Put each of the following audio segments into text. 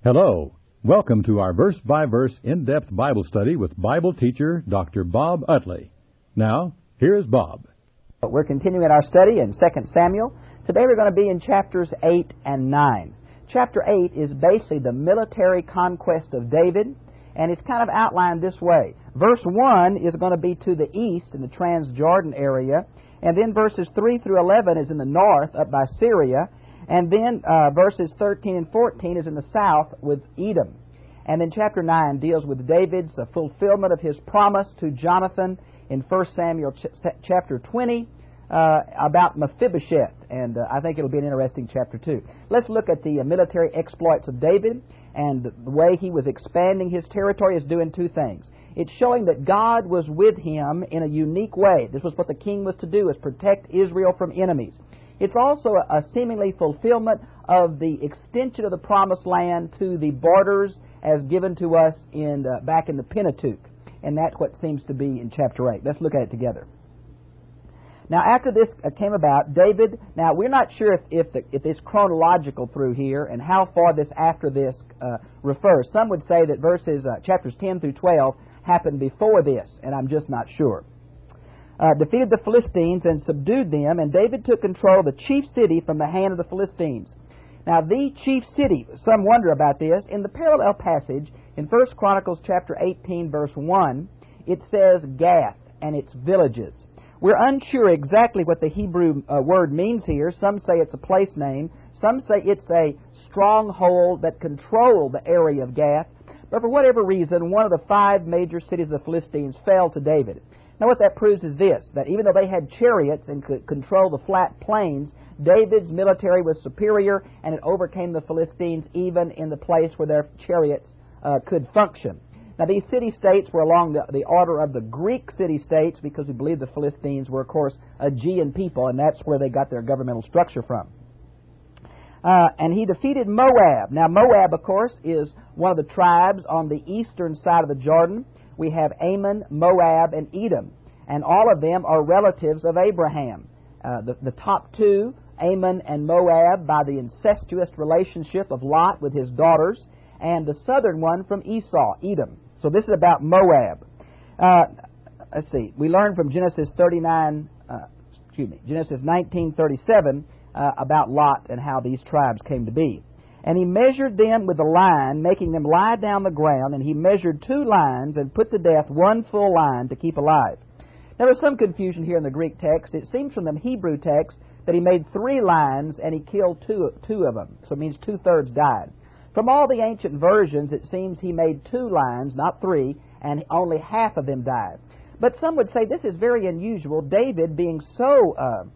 Hello. Welcome to our verse-by-verse in-depth Bible study with Bible teacher Dr. Bob Utley. Now, here's Bob. We're continuing our study in 2 Samuel. Today we're going to be in chapters 8 and 9. Chapter 8 is basically the military conquest of David, and it's kind of outlined this way. Verse 1 is going to be to the east in the Transjordan area, and then verses 3 through 11 is in the north up by Syria, and then verses 13 and 14 is in the south with Edom. And then chapter 9 deals with David's fulfillment of his promise to Jonathan in 1 Samuel chapter 20 about Mephibosheth. And I think it'll be an interesting chapter too. Let's look at the military exploits of David, and the way he was expanding his territory is doing two things. It's showing that God was with him in a unique way. This was what the king was to do, is protect Israel from enemies. It's also a seemingly fulfillment of the extension of the promised land to the borders as given to us back in the Pentateuch. And that's what seems to be in chapter 8. Let's look at it together. Now, after this came about, David, now we're not sure if it's chronological through here and how far this after this refers. Some would say that chapters 10 through 12 happened before this, and I'm just not sure. Defeated the Philistines and subdued them, and David took control of the chief city from the hand of the Philistines. Now, the chief city, some wonder about this. In the parallel passage, in 1 Chronicles chapter 18, verse 1, it says Gath and its villages. We're unsure exactly what the Hebrew word means here. Some say it's a place name. Some say it's a stronghold that controlled the area of Gath. But for whatever reason, one of the 5 major cities of the Philistines fell to David. Now what that proves is this, that even though they had chariots and could control the flat plains, David's military was superior, and it overcame the Philistines even in the place where their chariots could function. Now these city-states were along the order of the Greek city-states, because we believe the Philistines were, of course, Aegean people, and that's where they got their governmental structure from. And he defeated Moab. Now Moab, of course, is one of the tribes on the eastern side of the Jordan. We have Ammon, Moab, and Edom, and all of them are relatives of Abraham. The top two, Ammon and Moab, by the incestuous relationship of Lot with his daughters, and the southern one from Esau, Edom. So this is about Moab. Let's see. We learn from Genesis 19:37 about Lot and how these tribes came to be. And he measured them with a line, making them lie down the ground, and he measured 2 lines and put to death 1 full line to keep alive. Now there's some confusion here in the Greek text. It seems from the Hebrew text that he made 3 lines and he killed two of them. So it means 2/3 died. From all the ancient versions, it seems he made 2 lines, not 3, and only half of them died. But some would say this is very unusual, David being so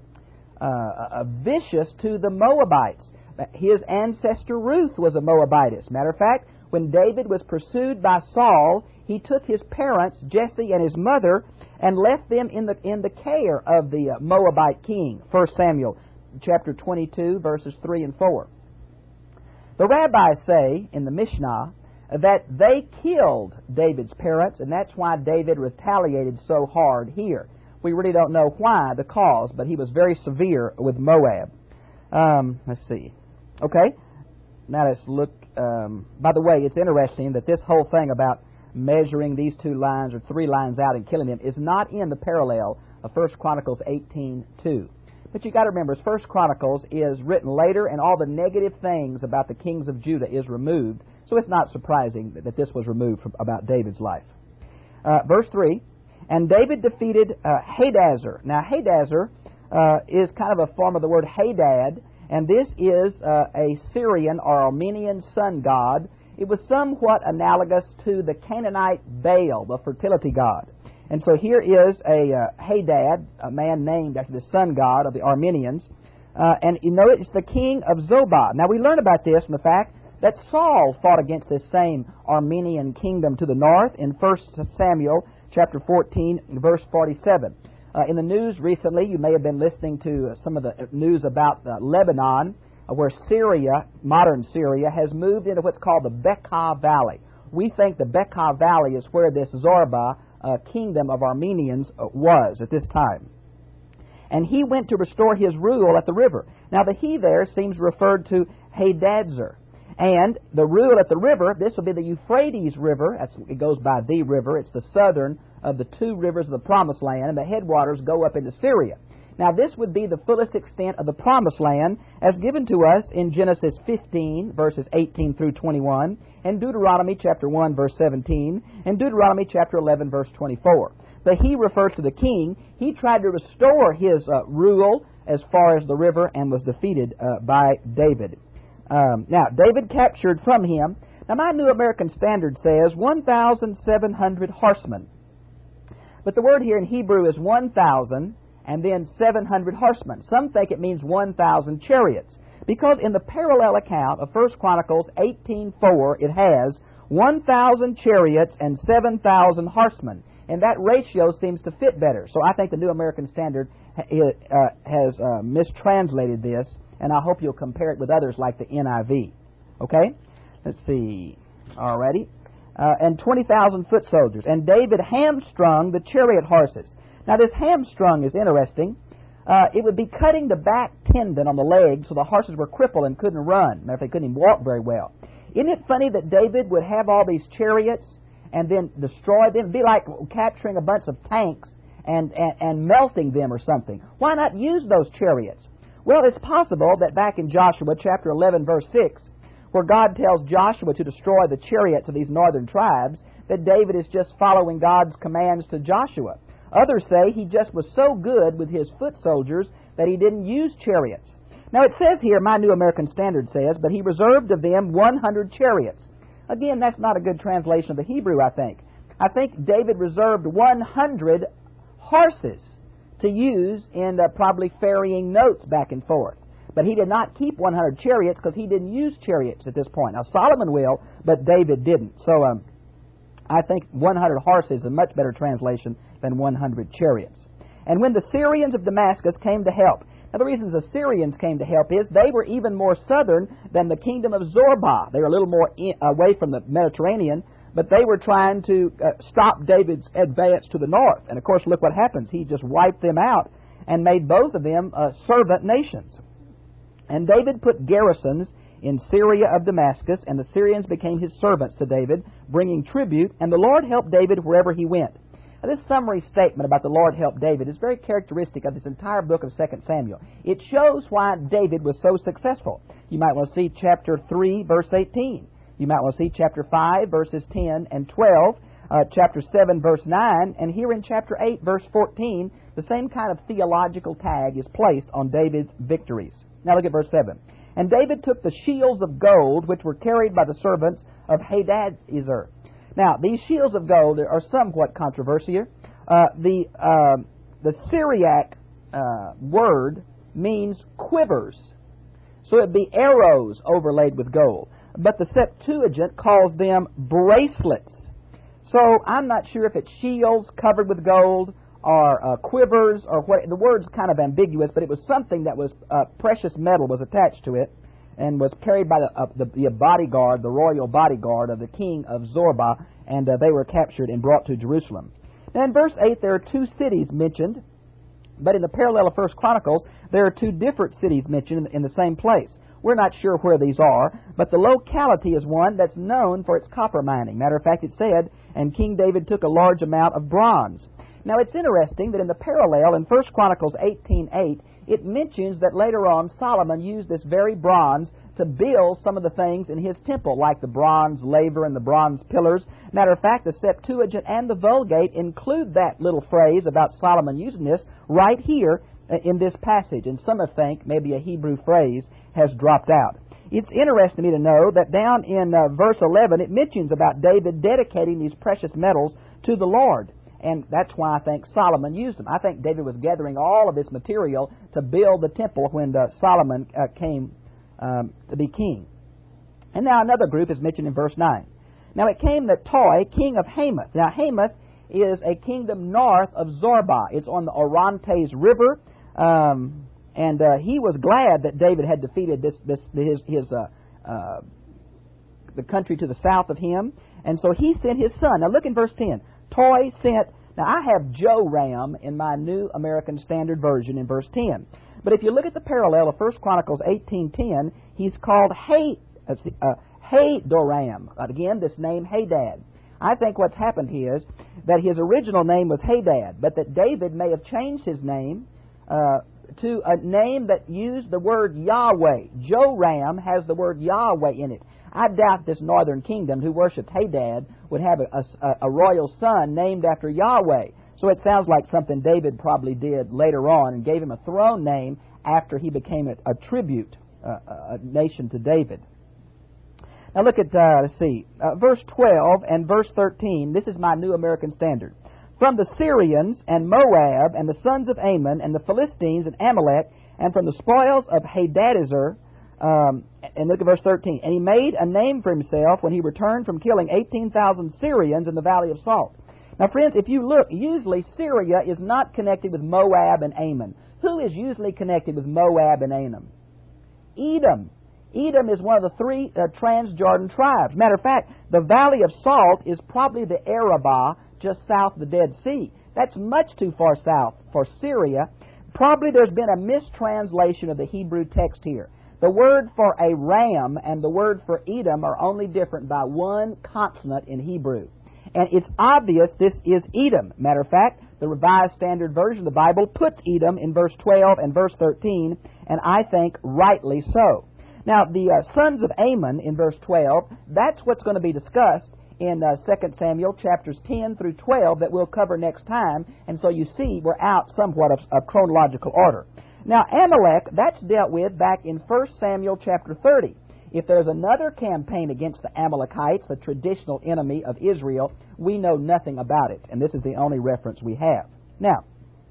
vicious to the Moabites. His ancestor Ruth was a Moabitess. Matter of fact, when David was pursued by Saul, he took his parents, Jesse and his mother, and left them in the care of the Moabite king. 1 Samuel chapter 22, verses 3 and 4. The rabbis say in the Mishnah that they killed David's parents, and that's why David retaliated so hard here. We really don't know why, the cause, but he was very severe with Moab. Let's see. Okay, now let's look. By the way, it's interesting that this whole thing about measuring these 2 lines or 3 lines out and killing them is not in the parallel of 1 Chronicles 18:2. But you got to remember, 1 Chronicles is written later, and all the negative things about the kings of Judah is removed. So it's not surprising that this was removed about David's life. Verse 3, and David defeated Hadazer. Now Hadazer is kind of a form of the word Hadad, and this is a Syrian or Armenian sun god. It was somewhat analogous to the Canaanite Baal, the fertility god. And so here is a Hadad, a man named after the sun god of the Armenians. And you know, it's the king of Zobah. Now we learn about this from the fact that Saul fought against this same Armenian kingdom to the north in 1 Samuel chapter 14, verse 47. In the news recently, you may have been listening to some of the news about Lebanon, where Syria, modern Syria, has moved into what's called the Bekaa Valley. We think the Bekaa Valley is where this Zorba kingdom of Armenians was at this time. And he went to restore his rule at the river. Now the he there seems referred to Hadazer. And the rule at the river, this will be the Euphrates River. It goes by the river. It's the southern of the two rivers of the Promised Land, and the headwaters go up into Syria. Now, this would be the fullest extent of the Promised Land as given to us in Genesis 15, verses 18 through 21, and Deuteronomy chapter 1, verse 17, and Deuteronomy chapter 11, verse 24. The he refers to the king. He tried to restore his rule as far as the river and was defeated by David. Now, David captured from him, now my New American Standard says 1,700 horsemen. But the word here in Hebrew is 1,000 and then 700 horsemen. Some think it means 1,000 chariots, because in the parallel account of 1 Chronicles 18:4, it has 1,000 chariots and 7,000 horsemen. And that ratio seems to fit better. So I think the New American Standard has mistranslated this, and I hope you'll compare it with others like the NIV. Okay? Let's see. Alrighty. And 20,000 foot soldiers. And David hamstrung the chariot horses. Now, this hamstrung is interesting. It would be cutting the back tendon on the leg so the horses were crippled and couldn't run. Matter of fact, they couldn't even walk very well. Isn't it funny that David would have all these chariots and then destroy them? It'd be like capturing a bunch of tanks and melting them or something. Why not use those chariots? Well, it's possible that back in Joshua chapter 11, verse 6, where God tells Joshua to destroy the chariots of these northern tribes, that David is just following God's commands to Joshua. Others say he just was so good with his foot soldiers that he didn't use chariots. Now it says here, my New American Standard says, but he reserved of them 100 chariots. Again, that's not a good translation of the Hebrew, I think. I think David reserved 100 horses to use in probably ferrying notes back and forth. But he did not keep 100 chariots because he didn't use chariots at this point. Now, Solomon will, but David didn't. So I think 100 horses is a much better translation than 100 chariots. And when the Syrians of Damascus came to help, now the reason the Syrians came to help is they were even more southern than the kingdom of Zorbah. They were a little more away from the Mediterranean, but they were trying to stop David's advance to the north. And of course, look what happens. He just wiped them out and made both of them servant nations. And David put garrisons in Syria of Damascus, and the Syrians became his servants to David, bringing tribute, and the Lord helped David wherever he went. Now, this summary statement about the Lord helped David is very characteristic of this entire book of 2 Samuel. It shows why David was so successful. You might want to see chapter 3, verse 18. You might want to see chapter 5, verses 10 and 12, chapter 7, verse 9, and here in chapter 8, verse 14, the same kind of theological tag is placed on David's victories. Now look at verse 7. And David took the shields of gold which were carried by the servants of Hadadezer. Now, these shields of gold are somewhat controversial. The Syriac word means quivers. So it'd be arrows overlaid with gold. But the Septuagint calls them bracelets. So I'm not sure if it's shields covered with gold or quivers or what. The word's kind of ambiguous, but it was something that was precious metal was attached to it and was carried by the bodyguard, the royal bodyguard of the king of Zorbah, and they were captured and brought to Jerusalem. Now in verse 8 there are two cities mentioned, but in the parallel of 1 Chronicles there are two different cities mentioned in the same place. We're not sure where these are, but the locality is one that's known for its copper mining. Matter of fact, it said, and King David took a large amount of bronze. Now, it's interesting that in the parallel in 1 Chronicles 18:8, it mentions that later on Solomon used this very bronze to build some of the things in his temple, like the bronze laver and the bronze pillars. Matter of fact, the Septuagint and the Vulgate include that little phrase about Solomon using this right here in this passage. And some have think maybe a Hebrew phrase has dropped out. It's interesting to me to know that down in verse 11, it mentions about David dedicating these precious metals to the Lord. And that's why I think Solomon used them. I think David was gathering all of this material to build the temple when Solomon came to be king. And now another group is mentioned in verse 9. Now it came that Toi, king of Hamath. Now Hamath is a kingdom north of Zorbah. It's on the Orontes River. And he was glad that David had defeated the country to the south of him. And so he sent his son. Now look in verse 10. Toi sent, now I have Joram in my New American Standard Version in verse 10. But if you look at the parallel of 1 Chronicles 18:10, he's called Hadoram. Again, this name Hadad. I think what's happened here is that his original name was Hadad, but that David may have changed his name to a name that used the word Yahweh. Joram has the word Yahweh in it. I doubt this northern kingdom who worshipped Hadad would have a royal son named after Yahweh. So it sounds like something David probably did later on and gave him a throne name after he became a tribute, a nation to David. Now look at, verse 12 and verse 13. This is my New American Standard. From the Syrians and Moab and the sons of Ammon and the Philistines and Amalek and from the spoils of Hadadezer, and look at verse 13. And he made a name for himself when he returned from killing 18,000 Syrians in the Valley of Salt. Now, friends, if you look, usually Syria is not connected with Moab and Ammon. Who is usually connected with Moab and Ammon? Edom. Edom is one of the three Transjordan tribes. Matter of fact, the Valley of Salt is probably the Arabah just south of the Dead Sea. That's much too far south for Syria. Probably there's been a mistranslation of the Hebrew text here. The word for a ram and the word for Edom are only different by one consonant in Hebrew. And it's obvious this is Edom. Matter of fact, the Revised Standard Version of the Bible puts Edom in verse 12 and verse 13, and I think rightly so. Now, the sons of Ammon in verse 12, that's what's going to be discussed in 2 Samuel chapters 10 through 12 that we'll cover next time, and so you see we're out somewhat of chronological order. Now, Amalek, that's dealt with back in 1 Samuel chapter 30. If there's another campaign against the Amalekites, the traditional enemy of Israel, we know nothing about it, and this is the only reference we have. Now,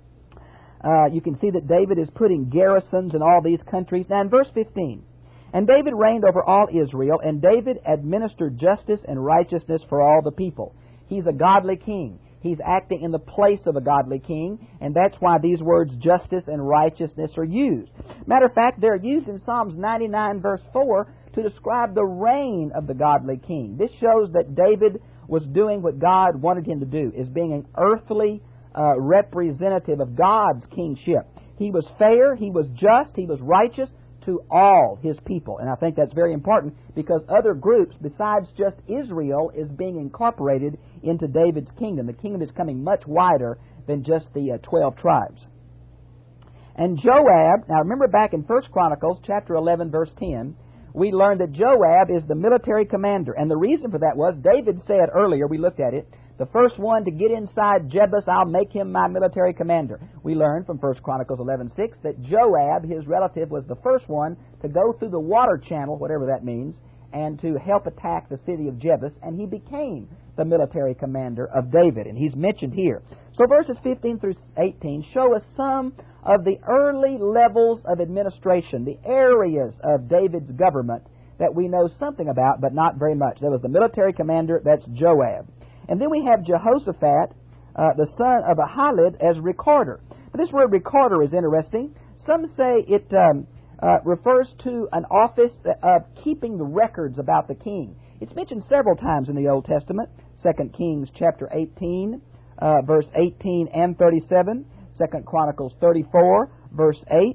you can see that David is putting garrisons in all these countries. Now, in verse 15, and David reigned over all Israel, and David administered justice and righteousness for all the people. He's a godly king. He's acting in the place of a godly king, and that's why these words justice and righteousness are used. Matter of fact, they're used in Psalms 99 verse 4 to describe the reign of the godly king. This shows that David was doing what God wanted him to do, is being an earthly representative of God's kingship. He was fair, he was just, he was righteous to all his people. And I think that's very important because other groups besides just Israel is being incorporated into David's kingdom. The kingdom is coming much wider than just the 12 tribes. And Joab, now remember back in 1 Chronicles chapter 11 verse 10, we learned that Joab is the military commander. And the reason for that was, David said earlier, we looked at it, the first one to get inside Jebus, I'll make him my military commander. We learned from 1 Chronicles 11:6 that Joab, his relative, was the first one to go through the water channel, whatever that means, and to help attack the city of Jebus, and he became the military commander of David, and he's mentioned here. So verses 15 through 18 show us some of the early levels of administration, the areas of David's government that we know something about, but not very much. There was the military commander, that's Joab. And then we have Jehoshaphat, the son of Ahilud, as recorder. But this word recorder is interesting. Some say it refers to an office of keeping the records about the king. It's mentioned several times in the Old Testament. 2 Kings chapter 18, verse 18 and 37. 2 Chronicles 34, verse 8.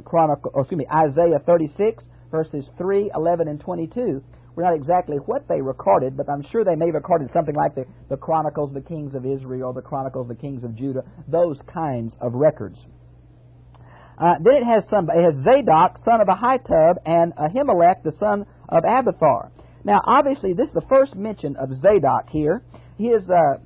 Isaiah 36, verses 3, 11, and 22. We're not exactly what they recorded, but I'm sure they may have recorded something like the Chronicles of the Kings of Israel, the Chronicles of the Kings of Judah, those kinds of records. Then it has Zadok, son of Ahitub, and Ahimelech, the son of Abiathar. Now, obviously, this is the first mention of Zadok here. His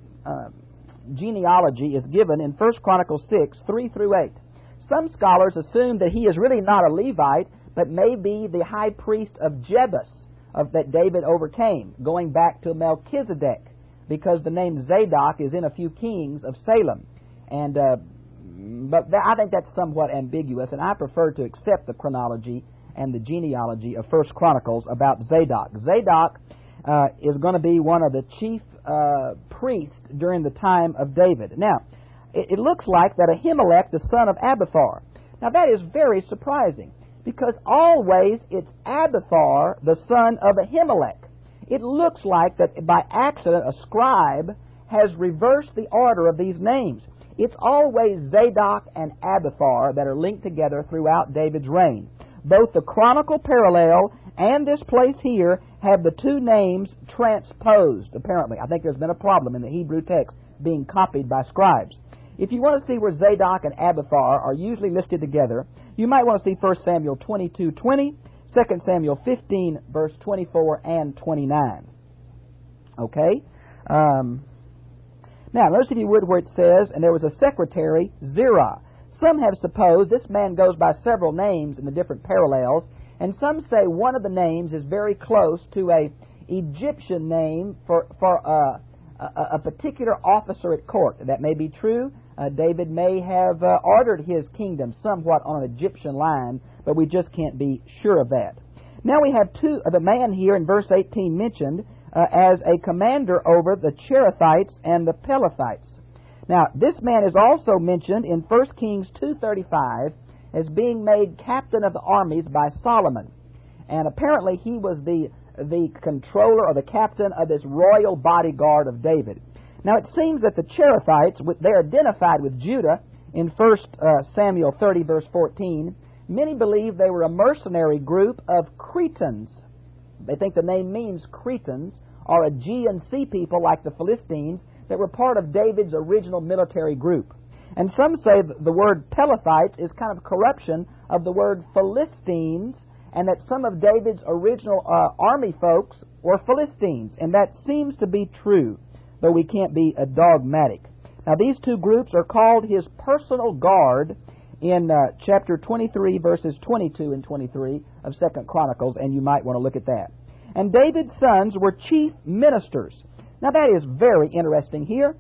genealogy is given in 1 Chronicles 6, 3 through 8. Some scholars assume that he is really not a Levite, but may be the high priest of Jebus, that David overcame, going back to Melchizedek, because the name Zadok is in a few kings of Salem. And I think that's somewhat ambiguous, and I prefer to accept the chronology and the genealogy of 1 Chronicles about Zadok. Zadok is going to be one of the chief priests during the time of David. Now, it looks like that Ahimelech, the son of Abiathar. Now, that is very surprising, because always it's Abiathar, the son of Ahimelech. It looks like that by accident a scribe has reversed the order of these names. It's always Zadok and Abiathar that are linked together throughout David's reign. Both the chronicle parallel and this place here have the two names transposed, apparently. I think there's been a problem in the Hebrew text being copied by scribes. If you want to see where Zadok and Abiathar are usually listed together, you might want to see 1 Samuel 22:20, 2 Samuel 15, verse 24 and 29. Okay? Now, notice if you would where it says, and there was a secretary, Zerah. Some have supposed this man goes by several names in the different parallels, and some say one of the names is very close to a Egyptian name for a particular officer at court. That may be true. David may have ordered his kingdom somewhat on an Egyptian line, but we just can't be sure of that. Now we have the man here in verse 18 mentioned as a commander over the Cherethites and the Pelethites. Now, this man is also mentioned in 1 Kings 2:35 as being made captain of the armies by Solomon. And apparently he was the controller or the captain of this royal bodyguard of David. Now, it seems that the Cherethites, they're identified with Judah in 1 Samuel 30, verse 14. Many believe they were a mercenary group of Cretans. They think the name means Cretans, or Aegean sea people like the Philistines, that were part of David's original military group. And some say that the word Pelethites is kind of corruption of the word Philistines, and that some of David's original army folks were Philistines. And that seems to be true, though we can't be dogmatic. Now, these two groups are called his personal guard in chapter 23, verses 22 and 23 of 2 Chronicles, and you might want to look at that. And David's sons were chief ministers. Now, that is very interesting here,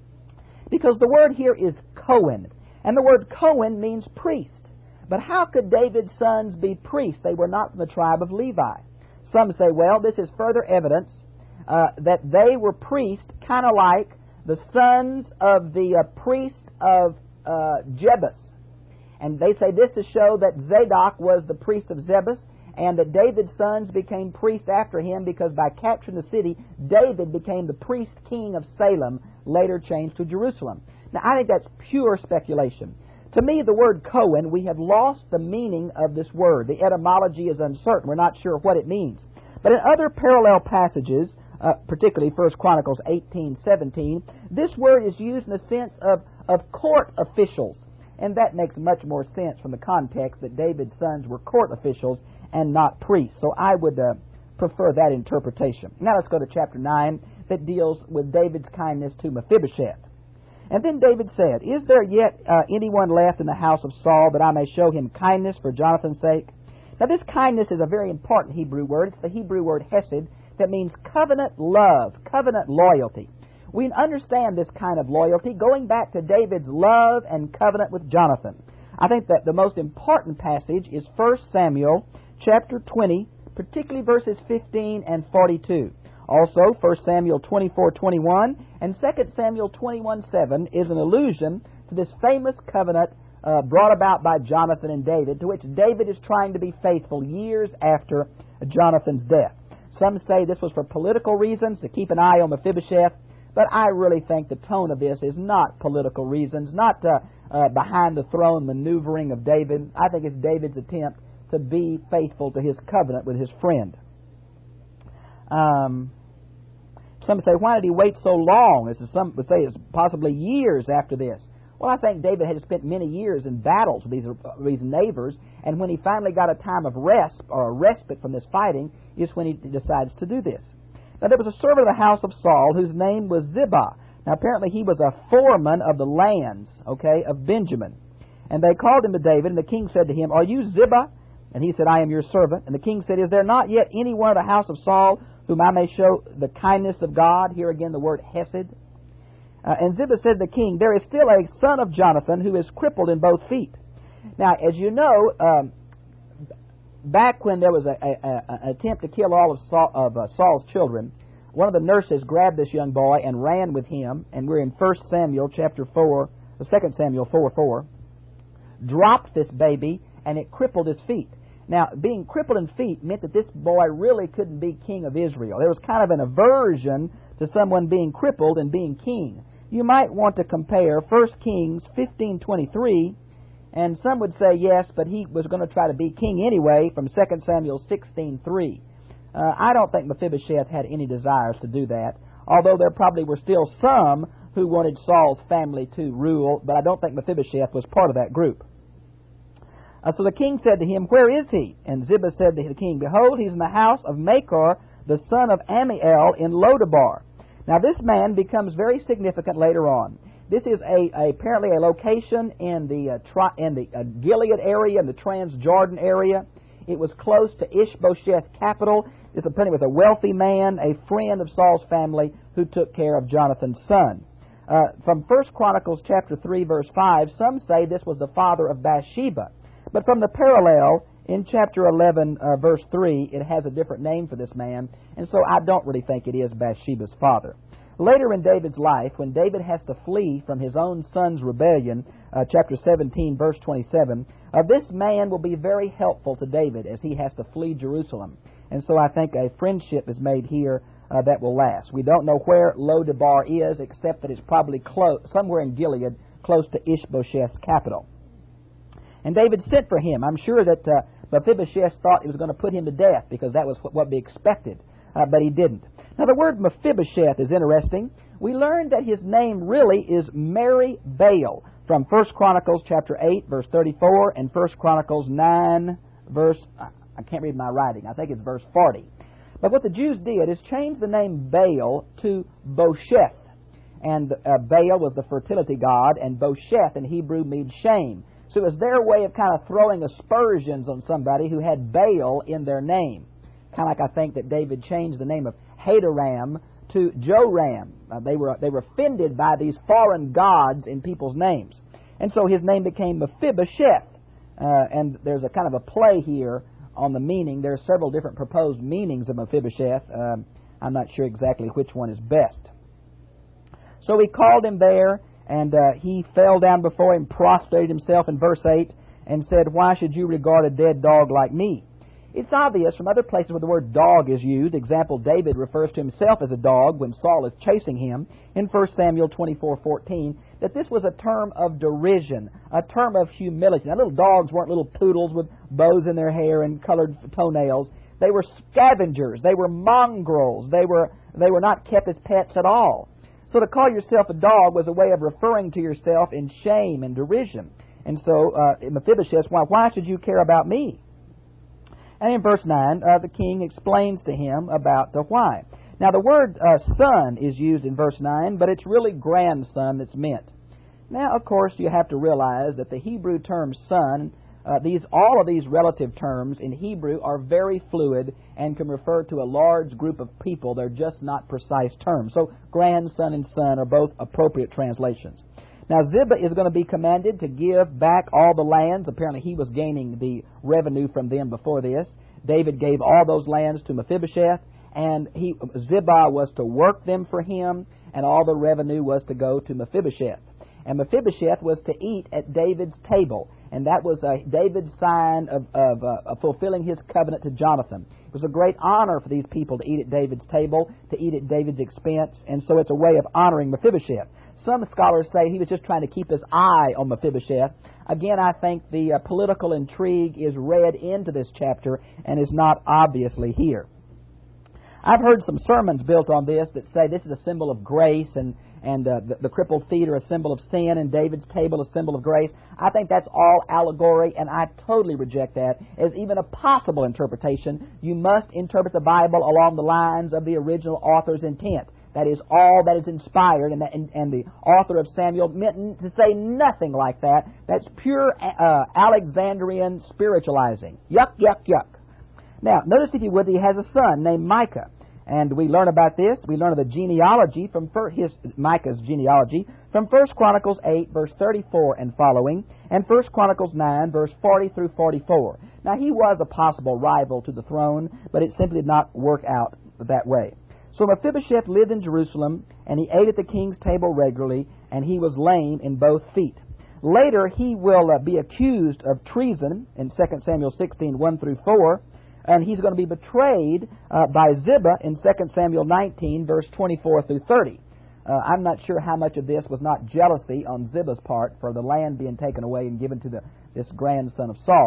because the word here is Cohen, and the word Cohen means priest. But how could David's sons be priests? They were not from the tribe of Levi. Some say, well, this is further evidence that they were priests, kind of like the sons of the priest of Jebus. And they say this to show that Zadok was the priest of Jebus, and that David's sons became priests after him, because by capturing the city, David became the priest king of Salem, later changed to Jerusalem. Now, I think that's pure speculation. To me, the word Cohen, we have lost the meaning of this word. The etymology is uncertain. We're not sure what it means. But in other parallel passages, particularly 1 Chronicles 18:17, this word is used in the sense of court officials. And that makes much more sense from the context that David's sons were court officials and not priests. So I would prefer that interpretation. Now let's go to chapter 9 that deals with David's kindness to Mephibosheth. And then David said, "Is there yet anyone left in the house of Saul that I may show him kindness for Jonathan's sake?" Now this kindness is a very important Hebrew word. It's the Hebrew word hesed that means covenant love, covenant loyalty. We understand this kind of loyalty going back to David's love and covenant with Jonathan. I think that the most important passage is 1 Samuel chapter 20, particularly verses 15 and 42. Also, 1 Samuel 24:21 and 2 Samuel 21:7 is an allusion to this famous covenant brought about by Jonathan and David, to which David is trying to be faithful years after Jonathan's death. Some say this was for political reasons, to keep an eye on Mephibosheth, but I really think the tone of this is not political reasons, not behind the throne maneuvering of David. I think it's David's attempt to be faithful to his covenant with his friend. Some say, why did he wait so long? Some would say it's possibly years after this. Well, I think David had spent many years in battles with these neighbors, and when he finally got a time of rest or a respite from this fighting is when he decides to do this. Now, there was a servant of the house of Saul whose name was Ziba. Now, apparently he was a foreman of the lands, of Benjamin. And they called him to David, and the king said to him, "Are you Ziba?" And he said, "I am your servant." And the king said, "Is there not yet any one of the house of Saul whom I may show the kindness of God?" Here again the word hesed. And Ziba said to the king, "There is still a son of Jonathan who is crippled in both feet." Now, as you know, back when there was an attempt to kill all of Saul's children, one of the nurses grabbed this young boy and ran with him, and we're in 1 Samuel chapter 4, 2 Samuel 4:4, dropped this baby, and it crippled his feet. Now, being crippled in feet meant that this boy really couldn't be king of Israel. There was kind of an aversion to someone being crippled and being king. You might want to compare 1 Kings 15:23, and some would say yes, but he was going to try to be king anyway, from 2 Samuel 16:3. I don't think Mephibosheth had any desires to do that, although there probably were still some who wanted Saul's family to rule, but I don't think Mephibosheth was part of that group. So the king said to him, "Where is he?" And Ziba said to the king, "Behold, he's in the house of Machir, the son of Ammiel, in Lodabar." Now this man becomes very significant later on. This is apparently a location in the Gilead area, in the Transjordan area. It was close to Ishbosheth's capital. This apparently was a wealthy man, a friend of Saul's family, who took care of Jonathan's son. From 1 Chronicles chapter 3, verse 5, some say this was the father of Bathsheba. But from the parallel, in chapter 11, verse 3, it has a different name for this man, and so I don't really think it is Bathsheba's father. Later in David's life, when David has to flee from his own son's rebellion, chapter 17, verse 27, this man will be very helpful to David as he has to flee Jerusalem. And so I think a friendship is made here that will last. We don't know where Lodabar is, except that it's probably somewhere in Gilead, close to Ishbosheth's capital. And David sent for him. I'm sure that Mephibosheth thought he was going to put him to death because that was what would be expected, but he didn't. Now the word Mephibosheth is interesting. We learned that his name really is Meri-Baal from 1 Chronicles chapter 8, verse 34, and 1 Chronicles 9, verse, I can't read my writing, I think it's verse 40. But what the Jews did is change the name Baal to Bosheth. And Baal was the fertility god, and Bosheth in Hebrew means shame. So it was their way of kind of throwing aspersions on somebody who had Baal in their name. Kind of like I think that David changed the name of Hadoram to Joram. They were offended by these foreign gods in people's names. And so his name became Mephibosheth. And there's a kind of a play here on the meaning. There are several different proposed meanings of Mephibosheth. I'm not sure exactly which one is best. So he called him there, and he fell down before him, prostrated himself in verse 8, and said, "Why should you regard a dead dog like me?" It's obvious from other places where the word dog is used. Example, David refers to himself as a dog when Saul is chasing him in 1 Samuel 24:14, that this was a term of derision, a term of humility. Now, little dogs weren't little poodles with bows in their hair and colored toenails. They were scavengers. They were mongrels. They were not kept as pets at all. So to call yourself a dog was a way of referring to yourself in shame and derision. And so Mephibosheth, why should you care about me? And in verse 9, the king explains to him about the why. Now the word son is used in verse 9, but it's really grandson that's meant. Now, of course, you have to realize that the Hebrew term son, all of these relative terms in Hebrew are very fluid and can refer to a large group of people. They're just not precise terms. So grandson and son are both appropriate translations. Now Ziba is going to be commanded to give back all the lands. Apparently he was gaining the revenue from them before this. David gave all those lands to Mephibosheth, and Ziba was to work them for him, and all the revenue was to go to Mephibosheth. And Mephibosheth was to eat at David's table, and that was David's sign of fulfilling his covenant to Jonathan. It was a great honor for these people to eat at David's table, to eat at David's expense, and so it's a way of honoring Mephibosheth. Some scholars say he was just trying to keep his eye on Mephibosheth. Again, I think the political intrigue is read into this chapter and is not obviously here. I've heard some sermons built on this that say this is a symbol of grace, and the crippled feet are a symbol of sin, and David's table a symbol of grace. I think that's all allegory, and I totally reject that as even a possible interpretation. You must interpret the Bible along the lines of the original author's intent. That is all that is inspired, and the author of Samuel meant to say nothing like that. That's pure Alexandrian spiritualizing. Yuck, yuck, yuck. Now, notice, if you would, he has a son named Micah. And we learn about this. We learn of the genealogy from Micah's genealogy from 1 Chronicles 8, verse 34 and following, and 1 Chronicles 9, verse 40 through 44. Now, he was a possible rival to the throne, but it simply did not work out that way. So Mephibosheth lived in Jerusalem, and he ate at the king's table regularly, and he was lame in both feet. Later, he will be accused of treason in 2 Samuel 16, 1 through 4, and he's going to be betrayed by Ziba in 2 Samuel 19, verse 24 through 30. I'm not sure how much of this was not jealousy on Ziba's part for the land being taken away and given to this grandson of Saul.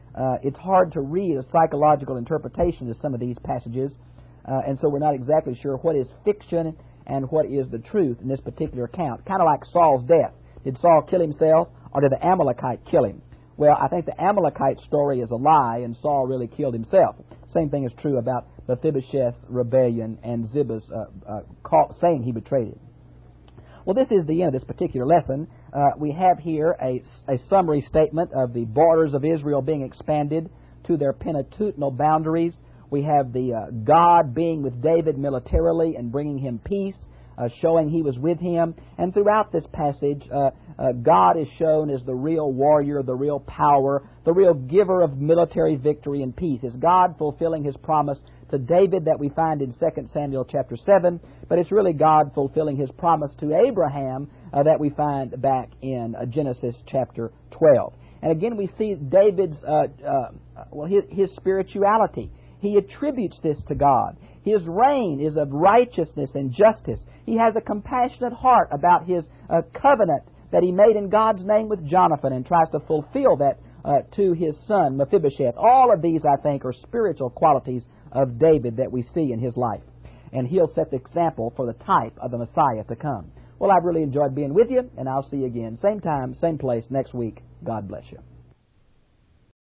it's hard to read a psychological interpretation of some of these passages, and so we're not exactly sure what is fiction and what is the truth in this particular account. Kind of like Saul's death. Did Saul kill himself, or did the Amalekite kill him? Well, I think the Amalekite story is a lie, and Saul really killed himself. Same thing is true about Mephibosheth's rebellion and Ziba's saying he betrayed him. Well, this is the end of this particular lesson. We have here a summary statement of the borders of Israel being expanded to their pentateuchal boundaries. We have the God being with David militarily and bringing him peace, showing he was with him. And throughout this passage, God is shown as the real warrior, the real power, the real giver of military victory and peace. It's God fulfilling His promise to David that we find in 2 Samuel chapter 7, but it's really God fulfilling His promise to Abraham that we find back in Genesis chapter 12. And again, we see David's, his spirituality. He attributes this to God. His reign is of righteousness and justice. He has a compassionate heart about his covenant that he made in God's name with Jonathan and tries to fulfill that to his son Mephibosheth. All of these, I think, are spiritual qualities of David that we see in his life. And he'll set the example for the type of the Messiah to come. Well, I've really enjoyed being with you, and I'll see you again, same time, same place, next week. God bless you.